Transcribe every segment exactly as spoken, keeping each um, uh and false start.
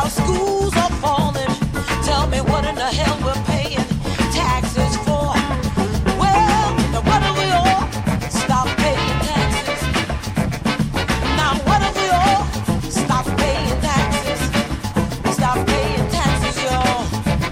schools are falling. Tell me what in the hell we're paying taxes for. Well, now what do we all stop paying taxes? Now what do we all stop paying taxes? Stop paying taxes, y'all.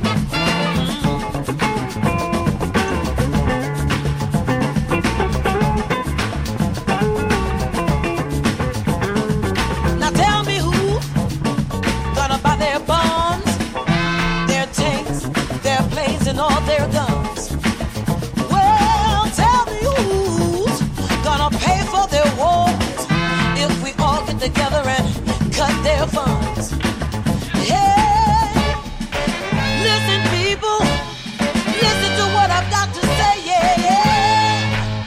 Now tell me who gonna buy their bonds, their tanks, their planes, and all their guns. Well, tell me who's gonna pay for their wars if we all get together and cut their funds. Hey, listen, people, listen to what I've got to say, yeah, yeah.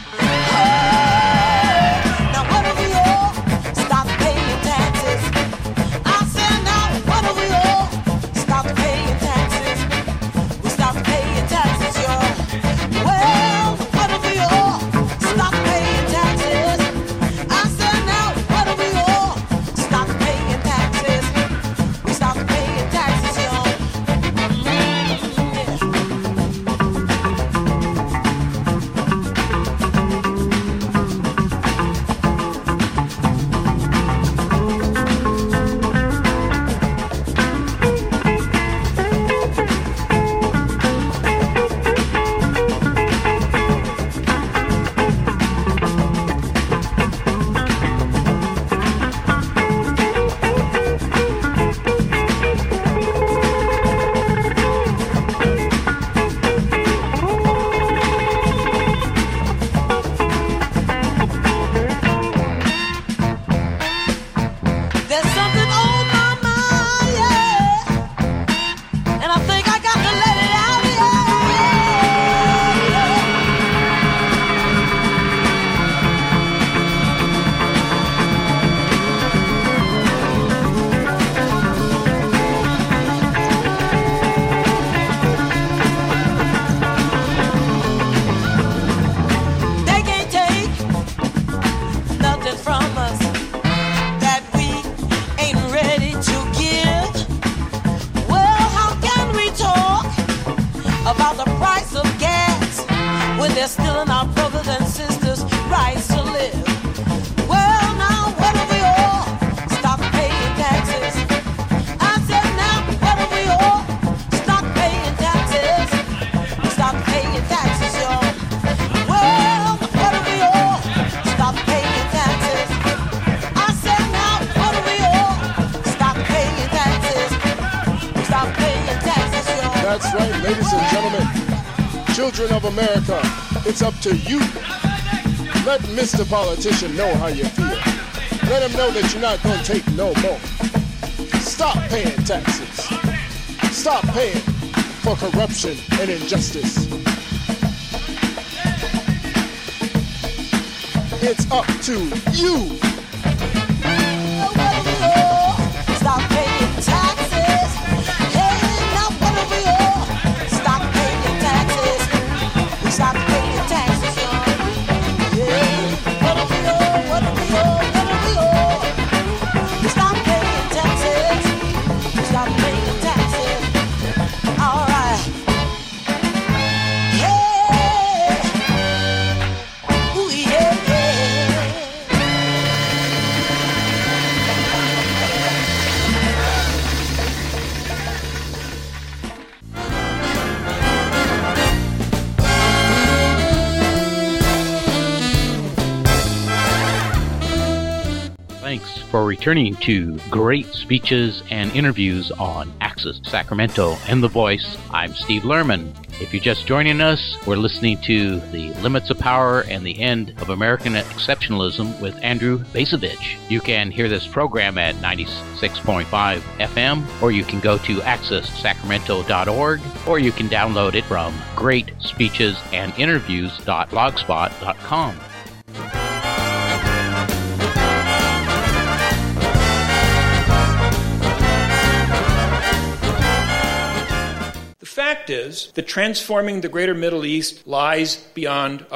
Oh, now what do we all stop paying taxes? I said now, what do we all stop paying taxes? We stop paying taxes, y'all. Well, what do we all stop paying taxes? I said now, what do we all stop paying taxes? We stop paying taxes, y'all. Mm, yeah. There's something on my mind, yeah, and I think I got to let it out, yeah. They can't take nothing from us that we ain't ready to give. Well, how can we talk about the price of gas when they're stealing our brothers and sisters' rights to live? Well, now what do we all stop paying taxes? I said now, what do we all stop paying taxes? Stop paying taxes, y'all. Well, what do we all stop paying taxes? I said now, what do we all stop paying taxes? Stop paying taxes, y'all. That's right, ladies and gentlemen, children of America, it's up to you. Let Mister Politician know how you feel. Let him know that you're not going to take no more. Stop paying taxes. Stop paying for corruption and injustice. It's up to you. Stop paying taxes. Hey, now what do we all stop paying taxes? We stop paying taxes, y'all. Yeah, what do we all, what do we all, what do we all? We stop paying taxes. We stop paying taxes. All right. Yeah. Ooh, yeah, yeah. Thanks for returning to Great Speeches and Interviews on Access Sacramento and The Voice. I'm Steve Lerman. If you're just joining us, we're listening to The Limits of Power and the End of American Exceptionalism with Andrew Bacevich. You can hear this program at ninety-six point five F M, or you can go to access sacramento dot org, or you can download it from great speeches and interviews dot blogspot dot com. The fact is that transforming the greater Middle East lies beyond our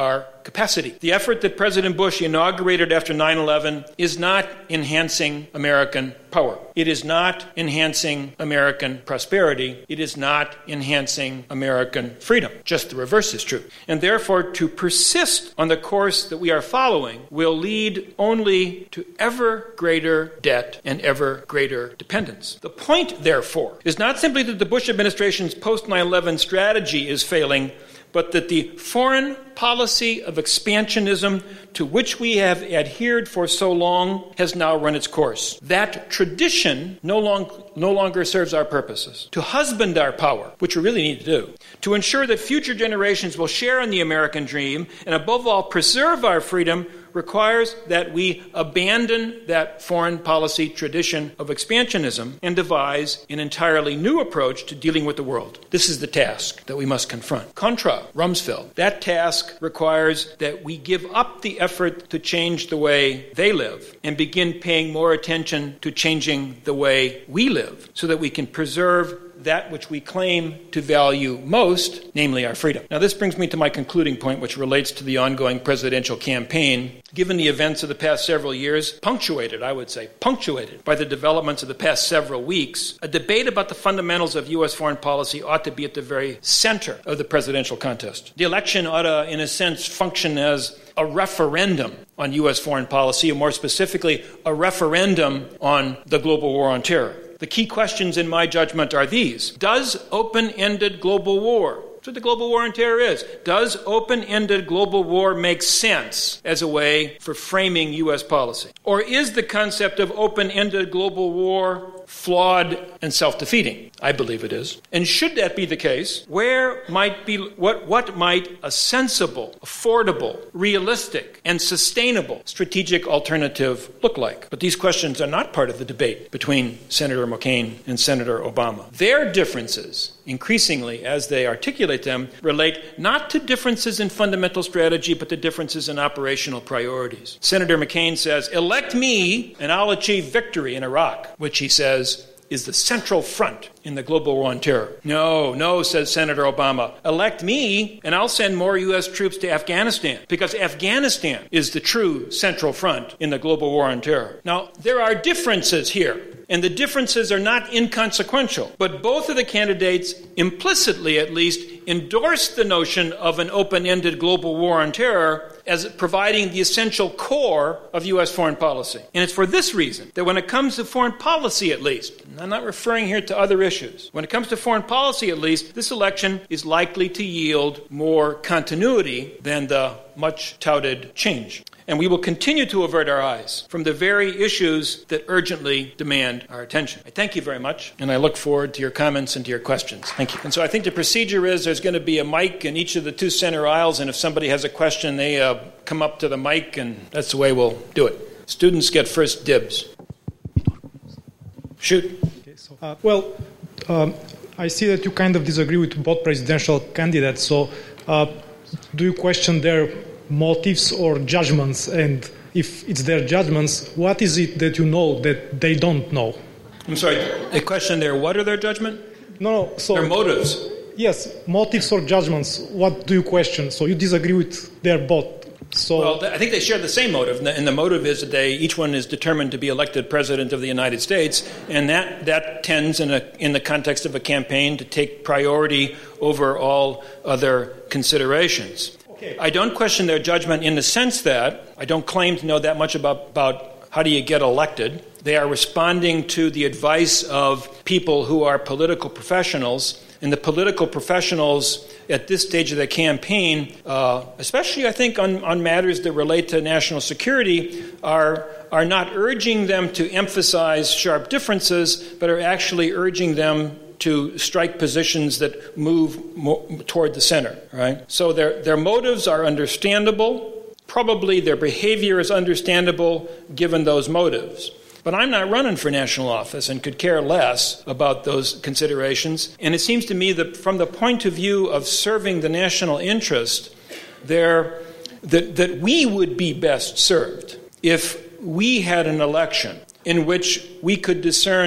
capacity. The effort that President Bush inaugurated after nine eleven is not enhancing American power. It is not enhancing American prosperity. It is not enhancing American freedom. Just the reverse is true. And therefore, to persist on the course that we are following will lead only to ever greater debt and ever greater dependence. The point, therefore, is not simply that the Bush administration's post nine eleven strategy is failing, but that the foreign policy of expansionism to which we have adhered for so long has now run its course. That tradition no, long, no longer serves our purposes. To husband our power, which we really need to do, to ensure that future generations will share in the American dream, and above all, preserve our freedom, requires that we abandon that foreign policy tradition of expansionism and devise an entirely new approach to dealing with the world. This is the task that we must confront. Contra Rumsfeld, that task requires that we give up the effort to change the way they live and begin paying more attention to changing the way we live so that we can preserve that which we claim to value most, namely our freedom. Now, this brings me to my concluding point, which relates to the ongoing presidential campaign. Given the events of the past several years, punctuated, I would say, punctuated by the developments of the past several weeks, a debate about the fundamentals of U S foreign policy ought to be at the very center of the presidential contest. The election ought to, in a sense, function as a referendum on U S foreign policy, or more specifically, a referendum on the global war on terror. The key questions, in my judgment, are these. Does open-ended global war, that's what the global war on terror is, does open-ended global war make sense as a way for framing U S policy? Or is the concept of open-ended global war flawed and self-defeating? I believe it is. And should that be the case, where might be what what might a sensible, affordable, realistic, and sustainable strategic alternative look like? But these questions are not part of the debate between Senator McCain and Senator Obama. Their differences, increasingly as they articulate them, relate not to differences in fundamental strategy, but to differences in operational priorities. Senator McCain says, elect me and I'll achieve victory in Iraq, which he says is the central front in the global war on terror. No, no, says Senator Obama. Elect me and I'll send more U S troops to Afghanistan, because Afghanistan is the true central front in the global war on terror. Now, there are differences here, and the differences are not inconsequential, but both of the candidates, implicitly at least, endorsed the notion of an open-ended global war on terror as providing the essential core of U S foreign policy. And it's for this reason that when it comes to foreign policy, at least, and I'm not referring here to other issues, when it comes to foreign policy, at least, this election is likely to yield more continuity than the much-touted change. And we will continue to avert our eyes from the very issues that urgently demand our attention. I thank you very much, and I look forward to your comments and to your questions. Thank you. And so I think the procedure is there's going to be a mic in each of the two center aisles, and if somebody has a question, they uh, come up to the mic, and that's the way we'll do it. Students get first dibs. Shoot. Okay, so, uh, well, um, I see that you kind of disagree with both presidential candidates, so uh, do you question their motives or judgments? And if it's their judgments, what is it that you know that they don't know? I'm sorry, a question there, what are their judgment? No, no, so... Their motives. Yes, motives or judgments, what do you question? So you disagree with their both. So, well, I think they share the same motive, and the motive is that they each one is determined to be elected president of the United States, and that, that tends, in, a, in the context of a campaign, to take priority over all other considerations. Okay. I don't question their judgment in the sense that I don't claim to know that much about, about how do you get elected. They are responding to the advice of people who are political professionals, and the political professionals at this stage of the campaign, uh, especially I think on, on matters that relate to national security, are, are not urging them to emphasize sharp differences, but are actually urging them to strike positions that move more toward the center, right? So their their motives are understandable. Probably their behavior is understandable given those motives. But I'm not running for national office and could care less about those considerations. And it seems to me that from the point of view of serving the national interest, there that that we would be best served if we had an election in which we could discern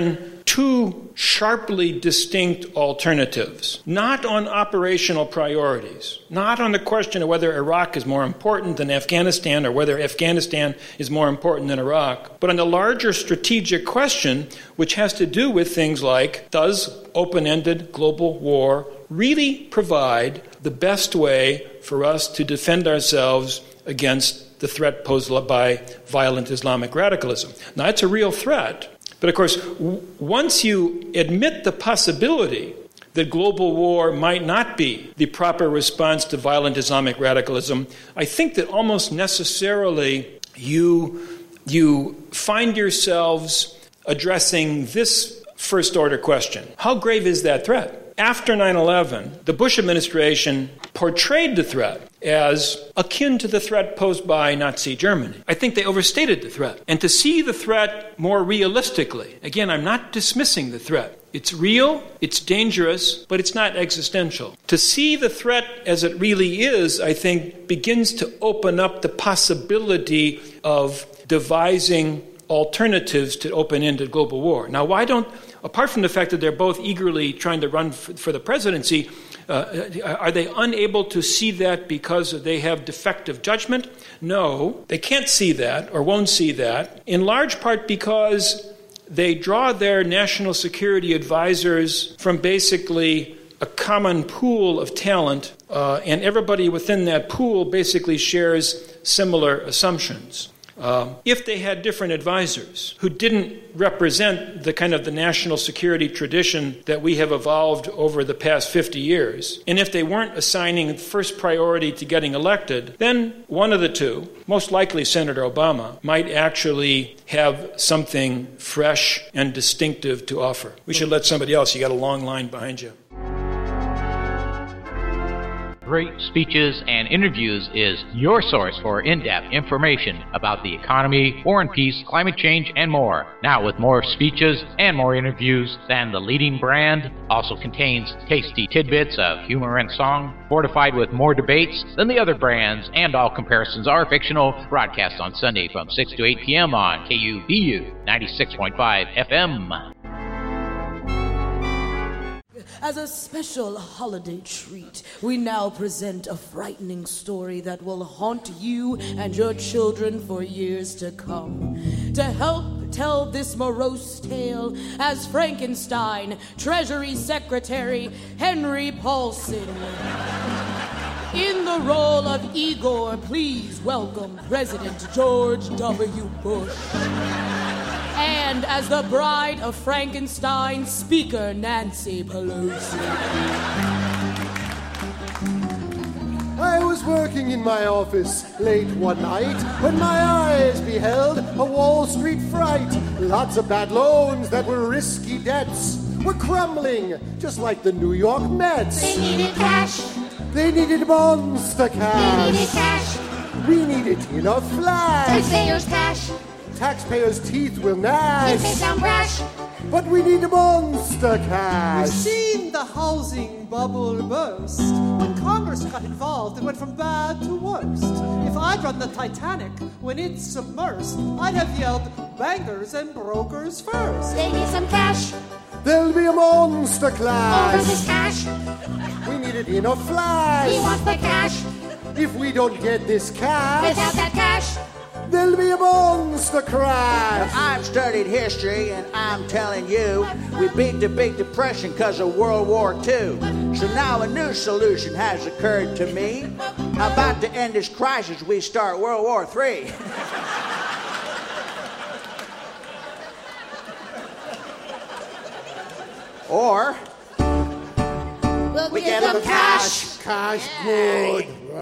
two sharply distinct alternatives, not on operational priorities, not on the question of whether Iraq is more important than Afghanistan or whether Afghanistan is more important than Iraq, but on the larger strategic question, which has to do with things like, does open-ended global war really provide the best way for us to defend ourselves against the threat posed by violent Islamic radicalism? Now, it's a real threat. But of course, w- once you admit the possibility that global war might not be the proper response to violent Islamic radicalism, I think that almost necessarily you, you find yourselves addressing this first-order question. How grave is that threat? After nine eleven, the Bush administration portrayed the threat as akin to the threat posed by Nazi Germany. I think they overstated the threat. And to see the threat more realistically, again, I'm not dismissing the threat. It's real, it's dangerous, but it's not existential. To see the threat as it really is, I think, begins to open up the possibility of devising alternatives to open-ended global war. Now, why don't, apart from the fact that they're both eagerly trying to run for, for the presidency, uh, are they unable to see that because they have defective judgment? No, they can't see that or won't see that, in large part because they draw their national security advisors from basically a common pool of talent, uh, and everybody within that pool basically shares similar assumptions. Uh, if they had different advisors who didn't represent the kind of the national security tradition that we have evolved over the past fifty years, and if they weren't assigning first priority to getting elected, then one of the two, most likely Senator Obama, might actually have something fresh and distinctive to offer. We should let somebody else. You got a long line behind you. Great Speeches and Interviews is your source for in-depth information about the economy, war and peace, climate change, and more. Now with more speeches and more interviews than the leading brand, also contains tasty tidbits of humor and song, fortified with more debates than the other brands, and all comparisons are fictional. Broadcast on Sunday from six to eight p.m. on K U B U ninety-six point five F M. As a special holiday treat, we now present a frightening story that will haunt you and your children for years to come. To help tell this morose tale, as Frankenstein, Treasury Secretary Henry Paulson. In the role of Igor, please welcome President George W. Bush. And as the bride of Frankenstein, Speaker Nancy Pelosi. I was working in my office late one night when my eyes beheld a Wall Street fright. Lots of bad loans that were risky debts were crumbling, just like the New York Mets. They needed cash. They needed monster cash. They needed cash. We needed in a flash. Taxpayers' cash. Taxpayers' teeth will gnash. If they sound brash. But we need monster cash. We've seen the housing bubble burst. When Congress got involved, it went from bad to worst. If I'd run the Titanic when it's submersed, I'd have yelled bankers and brokers first. They need some cash. There'll be a monster clash. Over this cash. We need it in a flash. We want the cash. If we don't get this cash, without that cash, there'll be a monster crash. I've studied history, and I'm telling you, we beat the Big Depression because of World War Two. So now a new solution has occurred to me. About to end this crisis, we start World War Three. Or we'll we give get them cash. Cash, good.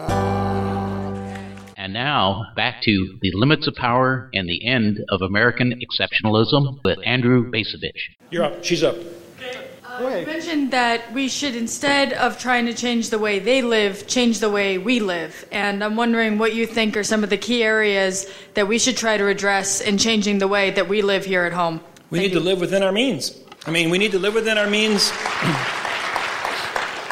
And now, back to The Limits of Power and the End of American Exceptionalism with Andrew Bacevich. You're up. She's up. Uh, you mentioned that we should, instead of trying to change the way they live, change the way we live. And I'm wondering what you think are some of the key areas that we should try to address in changing the way that we live here at home. We Thank need you. to live within our means. I mean, we need to live within our means.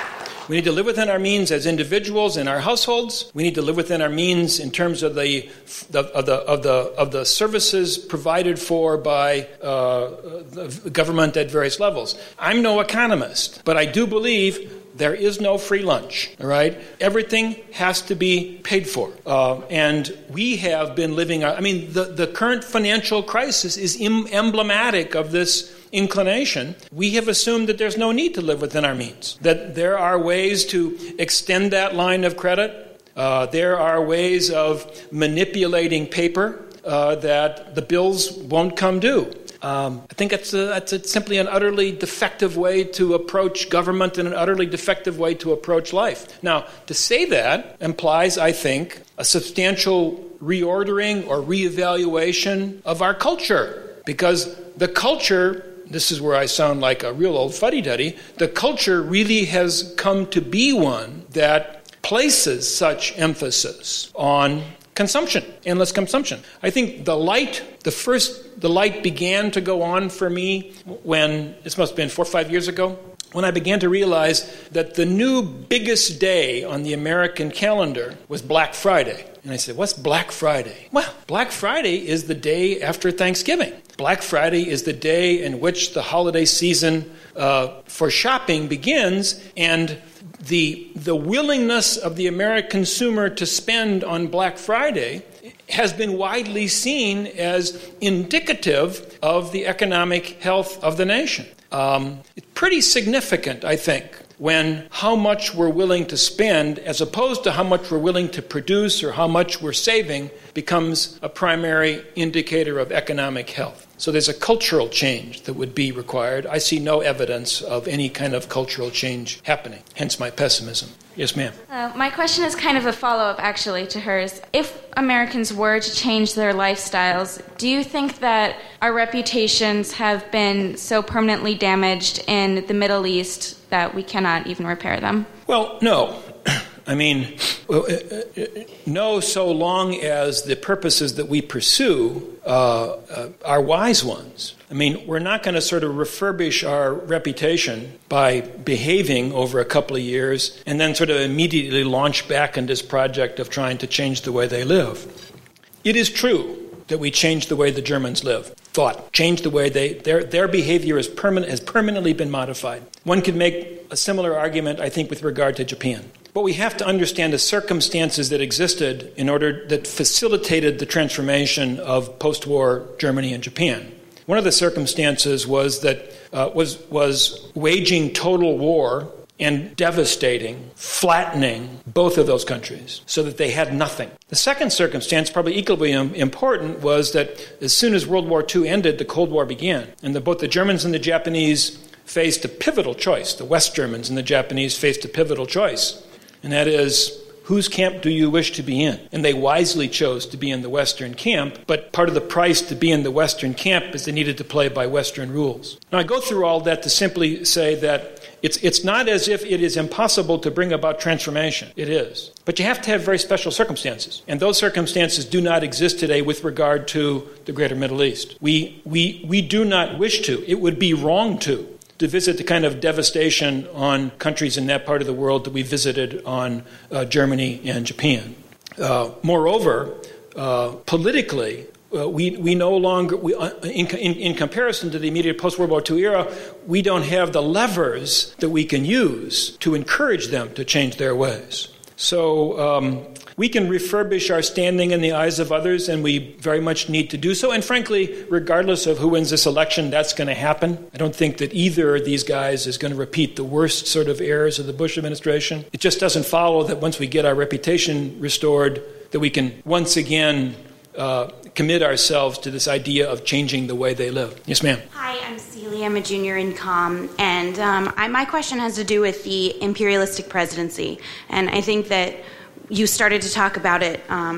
We need to live within our means as individuals in our households. We need to live within our means in terms of the of the of the of the services provided for by uh, the government at various levels. I'm no economist, but I do believe there is no free lunch, all right? Everything has to be paid for. Uh, and we have been living, I mean, the, the current financial crisis is em- emblematic of this inclination. We have assumed that there's no need to live within our means, that there are ways to extend that line of credit. Uh, there are ways of manipulating paper uh, that the bills won't come due. Um, I think that's, a, that's a, simply an utterly defective way to approach government and an utterly defective way to approach life. Now, to say that implies, I think, a substantial reordering or reevaluation of our culture. Because the culture, this is where I sound like a real old fuddy-duddy, the culture really has come to be one that places such emphasis on consumption, endless consumption. I think the light, the first, the light began to go on for me when, this must have been four or five years ago, when I began to realize that the new biggest day on the American calendar was Black Friday. And I said, what's Black Friday? Well, Black Friday is the day after Thanksgiving. Black Friday is the day in which the holiday season uh, for shopping begins, and the the willingness of the American consumer to spend on Black Friday has been widely seen as indicative of the economic health of the nation. Um, it's pretty significant, I think, when how much we're willing to spend as opposed to how much we're willing to produce or how much we're saving becomes a primary indicator of economic health. So there's a cultural change that would be required. I see no evidence of any kind of cultural change happening, hence my pessimism. Yes, ma'am. Uh, my question is kind of a follow-up, actually, to hers. If Americans were to change their lifestyles, do you think that our reputations have been so permanently damaged in the Middle East that we cannot even repair them? Well, no. I mean, no, so long as the purposes that we pursue uh, uh, are wise ones. I mean, we're not going to sort of refurbish our reputation by behaving over a couple of years and then sort of immediately launch back into this project of trying to change the way they live. It is true that we changed the way the Germans live, thought, changed the way they, their, their behavior is permanent, has permanently been modified. One could make a similar argument, I think, with regard to Japan. But we have to understand the circumstances that existed in order that facilitated the transformation of post-war Germany and Japan. One of the circumstances was that uh, was was waging total war and devastating, flattening both of those countries so that they had nothing. The second circumstance, probably equally important, was that as soon as World War Two ended, the Cold War began, and the, both the Germans and the Japanese faced a pivotal choice. The West Germans and the Japanese faced a pivotal choice. And that is, whose camp do you wish to be in? And they wisely chose to be in the Western camp, but part of the price to be in the Western camp is they needed to play by Western rules. Now, I go through all that to simply say that it's it's not as if it is impossible to bring about transformation. It is. But you have to have very special circumstances. And those circumstances do not exist today with regard to the greater Middle East. We we we do not wish to. It would be wrong to. to visit the kind of devastation on countries in that part of the world that we visited on uh, Germany and Japan. Uh, moreover, uh, politically, uh, we we no longer, we, uh, in, in, in comparison to the immediate post-World War Two era, we don't have the levers that we can use to encourage them to change their ways. So um, we can refurbish our standing in the eyes of others, and we very much need to do so. And frankly, regardless of who wins this election, that's going to happen. I don't think that either of these guys is going to repeat the worst sort of errors of the Bush administration. It just doesn't follow that once we get our reputation restored, that we can once again uh, commit ourselves to this idea of changing the way they live. Yes, ma'am. Hi, I'm Celia. I'm a junior in comm. And um, I, my question has to do with the imperialistic presidency. And I think that you started to talk about it um,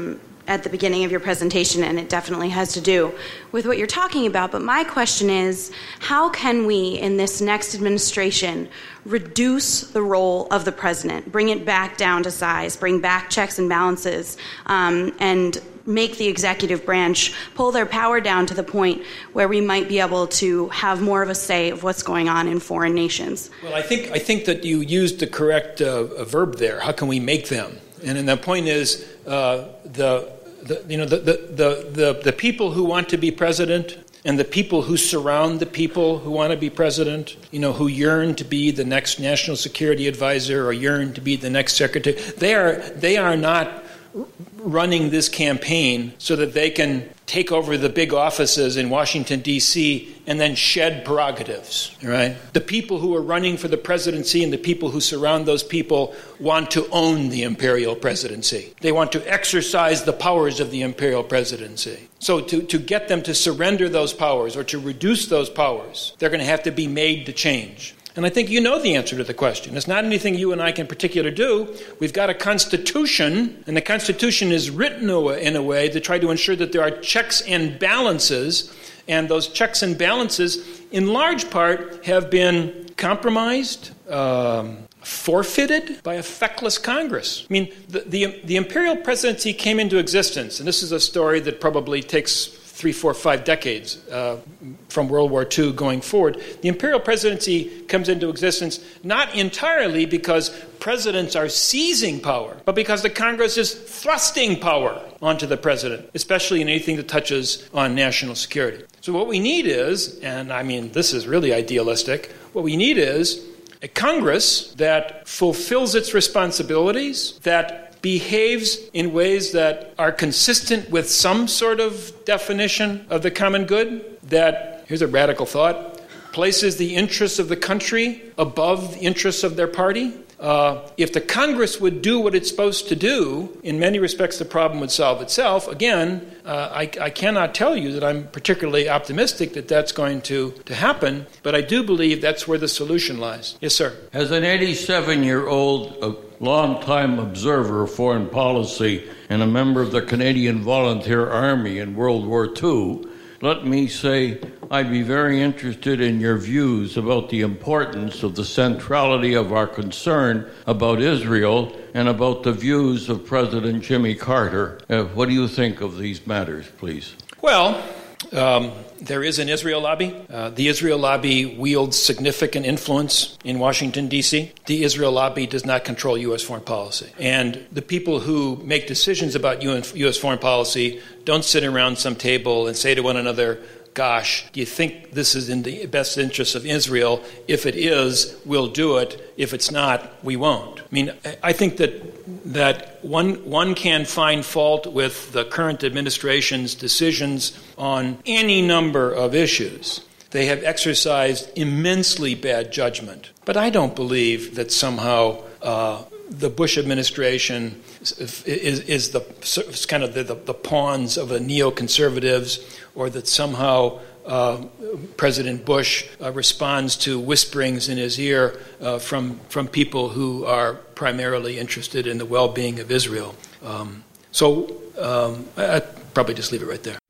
at the beginning of your presentation, and it definitely has to do with what you're talking about. But my question is, how can we, in this next administration, reduce the role of the president, bring it back down to size, bring back checks and balances, um, and make the executive branch pull their power down to the point where we might be able to have more of a say of what's going on in foreign nations? Well, I think I think that you used the correct uh, verb there. How can we make them? And, and the point is, uh, the, the you know the, the the the the people who want to be president and the people who surround the people who want to be president, you know, who yearn to be the next national security advisor or yearn to be the next secretary, they are they are not running this campaign so that they can take over the big offices in Washington, D C and then shed prerogatives, right? The people who are running for the presidency and the people who surround those people want to own the imperial presidency. They want to exercise the powers of the imperial presidency. So to, to get them to surrender those powers or to reduce those powers, they're going to have to be made to change. And I think you know the answer to the question. It's not anything you and I can particularly do. We've got a Constitution, and the Constitution is written in a way to try to ensure that there are checks and balances, and those checks and balances, in large part, have been compromised, um, forfeited by a feckless Congress. I mean, the, the, the imperial presidency came into existence, and this is a story that probably takes three, four, five decades uh, from World War Two going forward. The imperial presidency comes into existence not entirely because presidents are seizing power, but because the Congress is thrusting power onto the president, especially in anything that touches on national security. So what we need is, and I mean, this is really idealistic, what we need is a Congress that fulfills its responsibilities, that behaves in ways that are consistent with some sort of definition of the common good, that, here's a radical thought, places the interests of the country above the interests of their party. Uh, if the Congress would do what it's supposed to do, in many respects the problem would solve itself. Again, uh, I, I cannot tell you that I'm particularly optimistic that that's going to, to happen, but I do believe that's where the solution lies. Yes, sir. As an eighty-seven-year-old uh, long-time observer of foreign policy and a member of the Canadian Volunteer Army in World War Two, let me say I'd be very interested in your views about the importance of the centrality of our concern about Israel and about the views of President Jimmy Carter. Uh, what do you think of these matters, please? Well, um, there is an Israel lobby. Uh, the Israel lobby wields significant influence in Washington, D C The Israel lobby does not control U S foreign policy. And the people who make decisions about U S foreign policy don't sit around some table and say to one another, gosh, do you think this is in the best interest of Israel? If it is, we'll do it. If it's not, we won't. I mean, I think that that one one can find fault with the current administration's decisions on any number of issues. They have exercised immensely bad judgment. But I don't believe that somehow uh, the Bush administration is, is, is the is kind of the, the, the pawns of the neoconservatives, or that somehow uh, President Bush uh, responds to whisperings in his ear uh, from from people who are primarily interested in the well-being of Israel. Um, so um, I, I'd probably just leave it right there.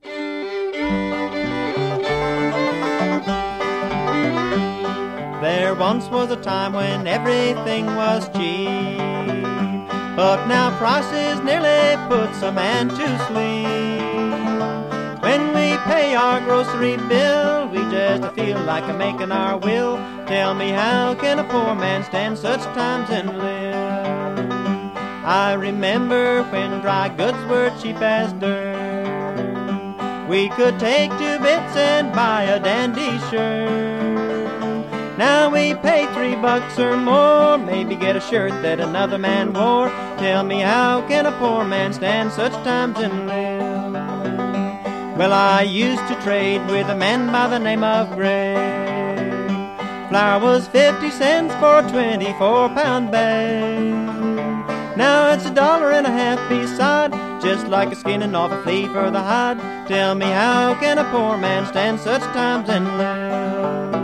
There once was a time when everything was cheap, but now prices nearly puts a man to sleep. When we pay our grocery bill, we just feel like making our will. Tell me, how can a poor man stand such times and live? I remember when dry goods were cheap as dirt. We could take two bits and buy a dandy shirt. Now we pay three bucks or more, maybe get a shirt that another man wore. Tell me, how can a poor man stand such times and live? Well, I used to trade with a man by the name of Gray. Flour was fifty cents for a twenty-four pound bag. Now it's a dollar and a half beside, just like a skinning off a flea for the hide. Tell me, how can a poor man stand such times and live?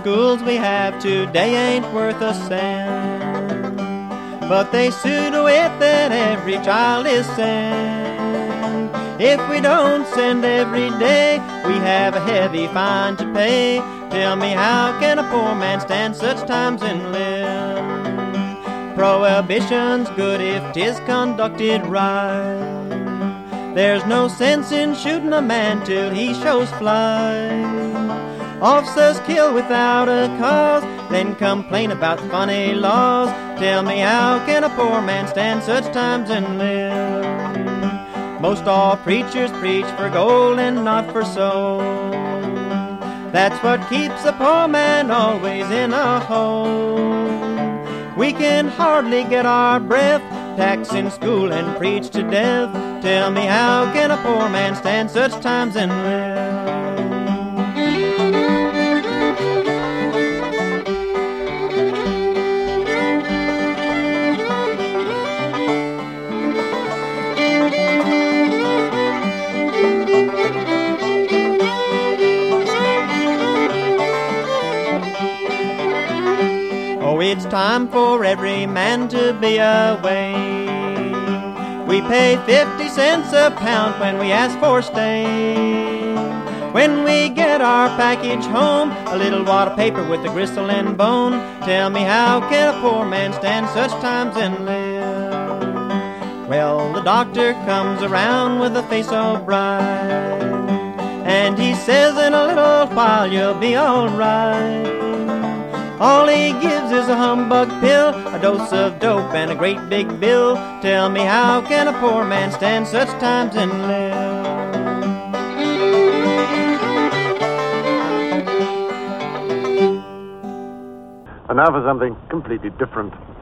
schools we have today ain't worth a cent, but they see to it that every child is sent. If we don't send every day, we have a heavy fine to pay. Tell me, how can a poor man stand such times and live? Prohibition's good if 'tis conducted right. There's no sense in shooting a man till he shows flight. Officers kill without a cause, then complain about funny laws. Tell me, how can a poor man stand such times and live? Most all preachers preach for gold and not for soul. That's what keeps a poor man always in a hole. We can hardly get our breath, tax in school and preach to death. Tell me, how can a poor man stand such times and live? Oh, it's time for every man to be away. We pay fifty cents a pound when we ask for stay. When we get our package home, a little wad of paper with a gristle and bone. Tell me, how can a poor man stand such times and live? Well, the doctor comes around with a face so bright, and he says in a little while you'll be all right. All he gives is a humbug pill, a dose of dope, and a great big bill. Tell me, how can a poor man stand such times and live? And now for something completely different.